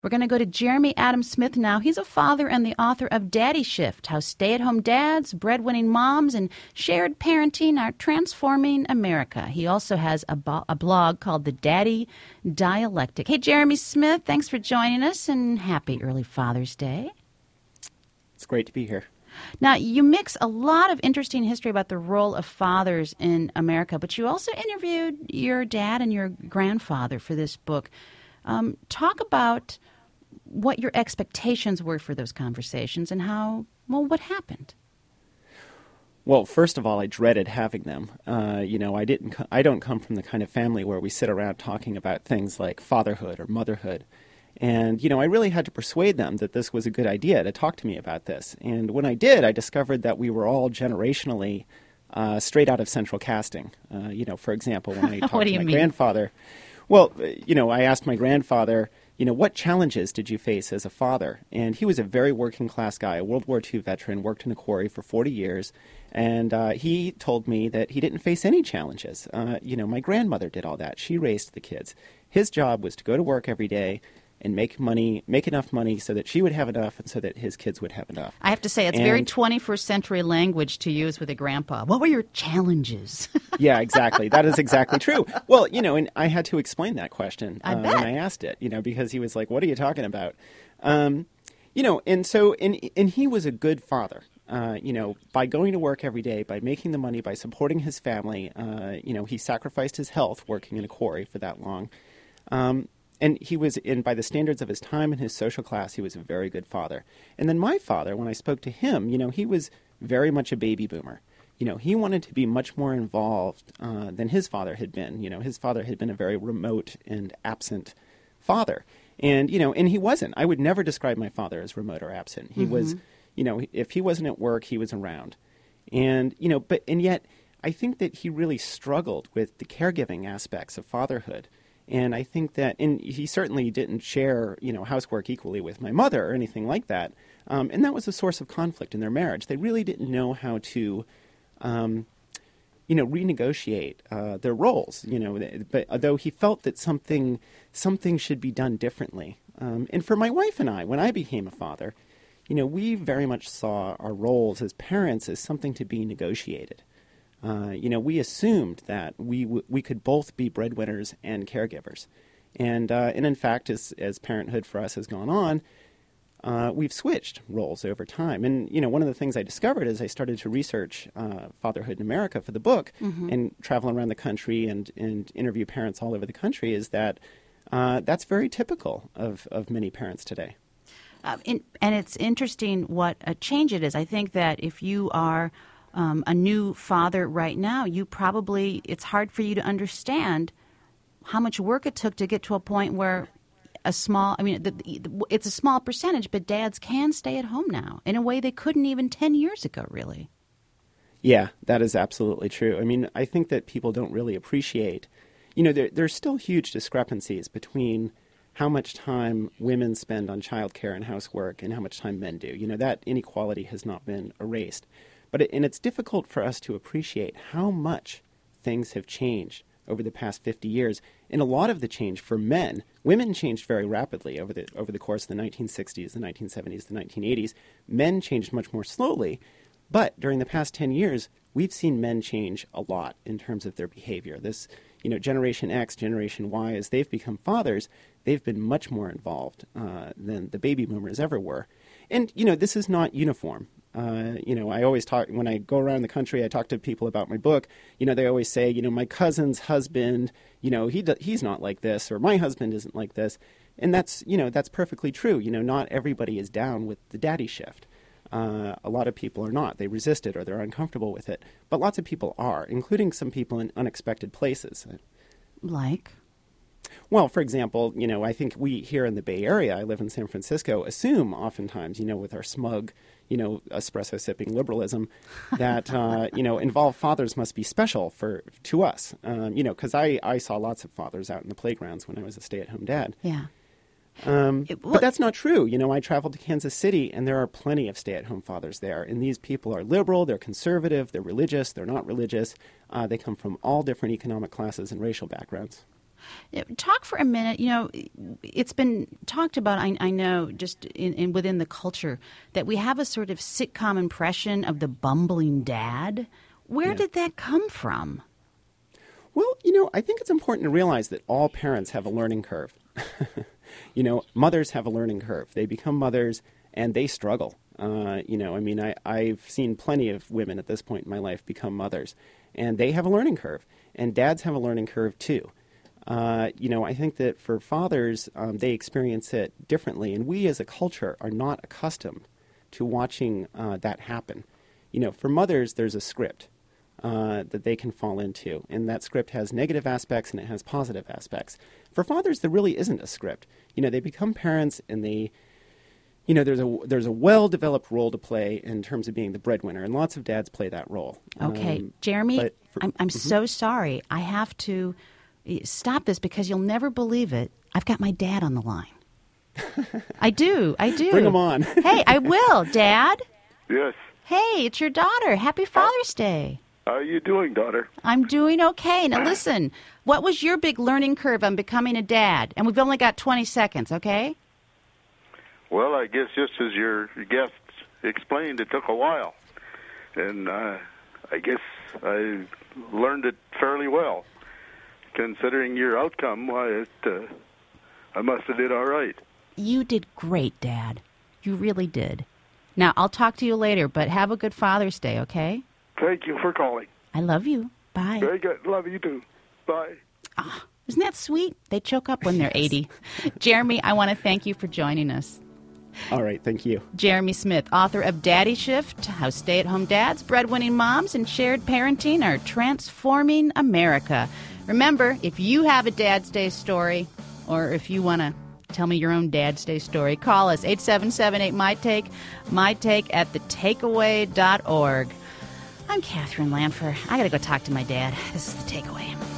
We're going to go to Jeremy Adam Smith now. He's a father and the author of Daddy Shift, How Stay-at-Home Dads, Breadwinning Moms, and Shared Parenting Are Transforming America. He also has a blog called The Daddy Dialectic. Hey, Jeremy Smith, thanks for joining us, and happy early Father's Day. It's great to be here. Now, you mix a lot of interesting history about the role of fathers in America, but you also interviewed your dad and your grandfather for this book. Talk about what your expectations were for those conversations and what happened. Well, first of all, I dreaded having them. I don't come from the kind of family where we sit around talking about things like fatherhood or motherhood. And, I really had to persuade them that this was a good idea to talk to me about this. And when I did, I discovered that we were all generationally straight out of central casting. For example, when I talked to my grandfather, I asked my grandfather, what challenges did you face as a father? And he was a very working class guy, a World War II veteran, worked in a quarry for 40 years. And he told me that he didn't face any challenges. My grandmother did all that. She raised the kids. His job was to go to work every day and make enough money so that she would have enough and so that his kids would have enough. I have to say, it's very 21st century language to use with a grandpa. What were your challenges? Yeah, exactly. That is exactly true. Well, and I had to explain that question when I asked it, because he was like, what are you talking about? And he was a good father. By going to work every day, by making the money, by supporting his family, he sacrificed his health working in a quarry for that long. And he was, by the standards of his time and his social class, he was a very good father. And then my father, when I spoke to him, he was very much a baby boomer. He wanted to be much more involved than his father had been. His father had been a very remote and absent father. And he wasn't. I would never describe my father as remote or absent. He was, if he wasn't at work, he was around. And, and yet I think that he really struggled with the caregiving aspects of fatherhood. And I think that, and he certainly didn't share, housework equally with my mother or anything like that. And that was a source of conflict in their marriage. They really didn't know how to, renegotiate their roles. But although he felt that something should be done differently. And for my wife and I, when I became a father, we very much saw our roles as parents as something to be negotiated. We assumed that we could both be breadwinners and caregivers. And in fact, as parenthood for us has gone on, we've switched roles over time. And, one of the things I discovered as I started to research fatherhood in America for the book and travel around the country and interview parents all over the country is that that's very typical of many parents today. And it's interesting what a change it is. I think that if you are a new father right now, it's hard for you to understand how much work it took to get to a point where it's a small percentage, but dads can stay at home now in a way they couldn't even 10 years ago, really. Yeah, that is absolutely true. I mean, I think that people don't really appreciate, there's still huge discrepancies between how much time women spend on childcare and housework and how much time men do. That inequality has not been erased. But it's difficult for us to appreciate how much things have changed over the past 50 years. And a lot of the change for men, women changed very rapidly over the course of the 1960s, the 1970s, the 1980s. Men changed much more slowly. But during the past 10 years, we've seen men change a lot in terms of their behavior. This, Generation X, Generation Y, as they've become fathers, they've been much more involved than the baby boomers ever were. And, this is not uniform. I always talk, when I go around the country, I talk to people about my book, they always say, my cousin's husband, he's not like this, or my husband isn't like this. And that's perfectly true. Not everybody is down with the daddy shift. A lot of people are not. They resist it or they're uncomfortable with it. But lots of people are, including some people in unexpected places. Like? Well, for example, I think we here in the Bay Area, I live in San Francisco, assume oftentimes, with our smug, espresso sipping liberalism that, involved fathers must be special to us. Because I saw lots of fathers out in the playgrounds when I was a stay-at-home dad. Yeah. But that's not true. I traveled to Kansas City, and there are plenty of stay-at-home fathers there. And these people are liberal, they're conservative, they're religious, they're not religious. They come from all different economic classes and racial backgrounds. Talk for a minute. You know, it's been talked about, I know, just within the culture, that we have a sort of sitcom impression of the bumbling dad. Where did that come from? Well, you know, I think it's important to realize that all parents have a learning curve. You know, mothers have a learning curve. They become mothers and they struggle. You know, I mean, I've seen plenty of women at this point in my life become mothers, and they have a learning curve. And dads have a learning curve, too. You know, I think that for fathers, they experience it differently. And we as a culture are not accustomed to watching that happen. You know, for mothers, there's a script that they can fall into. And that script has negative aspects and it has positive aspects. For fathers, there really isn't a script. You know, they become parents and they, you know, there's a well-developed role to play in terms of being the breadwinner. And lots of dads play that role. Okay. Jeremy, I'm so sorry. I have to stop this because you'll never believe it. I've got my dad on the line. I do. Bring him on. Hey, I will. Dad? Yes. Hey, it's your daughter. Happy Father's Day. How are you doing, daughter? I'm doing okay. Now listen, what was your big learning curve on becoming a dad? And we've only got 20 seconds, okay? Well, I guess just as your guest explained, it took a while. And I guess I learned it fairly well. Considering your outcome, why, I must have did all right. You did great, Dad. You really did. Now, I'll talk to you later, but have a good Father's Day, okay? Thank you for calling. I love you. Bye. Very good. Love you, too. Bye. Oh, isn't that sweet? They choke up when they're 80. Jeremy, I want to thank you for joining us. All right, thank you. Jeremy Smith, author of Daddy Shift, How Stay-at-Home Dads, Breadwinning Moms, and Shared Parenting Are Transforming America. Remember, if you have a Dad's Day story, or if you want to tell me your own Dad's Day story, call us, 877-8-MY-TAKE, mytake@thetakeaway.org. I'm Catherine Lanfer. I got to go talk to my dad. This is The Takeaway.